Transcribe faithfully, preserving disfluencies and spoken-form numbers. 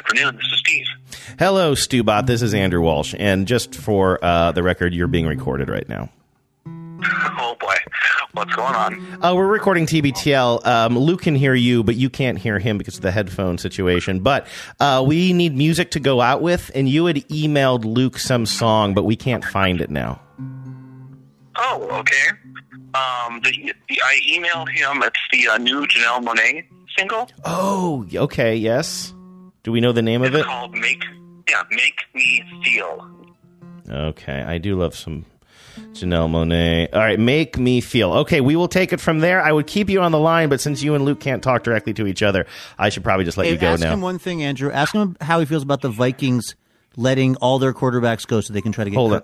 afternoon. This is Steve. Hello, Stubot. This is Andrew Walsh. And just for uh, the record, you're being recorded right now. Oh, boy. What's going on? Uh, we're recording T B T L. Um, Luke can hear you, but you can't hear him because of the headphone situation. But uh, we need music to go out with, and you had emailed Luke some song, but we can't find it now. Oh, okay. Um, the, the, I emailed him. It's the uh, new Janelle Monáe single. Oh, okay, yes. Do we know the name it's of it? It's called Make, yeah, Make Me Feel. Okay, I do love some Janelle Monáe. All right, Make Me Feel. Okay, we will take it from there. I would keep you on the line, but since you and Luke can't talk directly to each other, I should probably just let hey, you go ask now. Ask him one thing, Andrew. Ask him how he feels about the Vikings letting all their quarterbacks go so they can try to get Hold on.